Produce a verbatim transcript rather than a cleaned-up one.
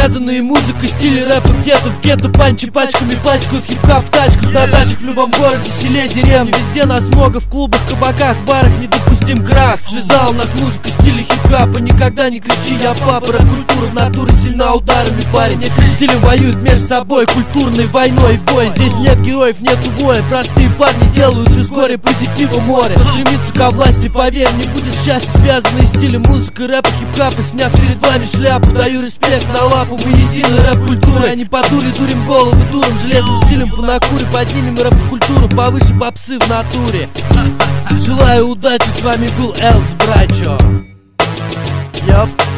связанные музыкой, стили рэпа где-то в гетто. Панчи пачками пачкают хип-хап в тачках, на дачах в любом городе, селе, деревне. Везде нас много, в клубах, кабаках, барах недопустим крах. Связал нас музыка стиля хип-хапа, никогда не кричи я папа. Рэп-культура в натуре сильна ударами, парень. Некоторые стили воюют между собой, культурной войной бой. Здесь нет героев, нету воя, простые парни делают из горя позитива море. Кто стремится ко власти, поверь, не будет счастья. Связанные стили музыка, рэпа, хип-хапа. Сняв перед вами шляпу, даю респект на лапу. Мы едины рэп-культура, а не по дуре дурим головы дуром. Железным стилем по накуре поднимем рэп-культуру повыше попсы в натуре. Желаю удачи, с вами был Элс Брачо. Йоп.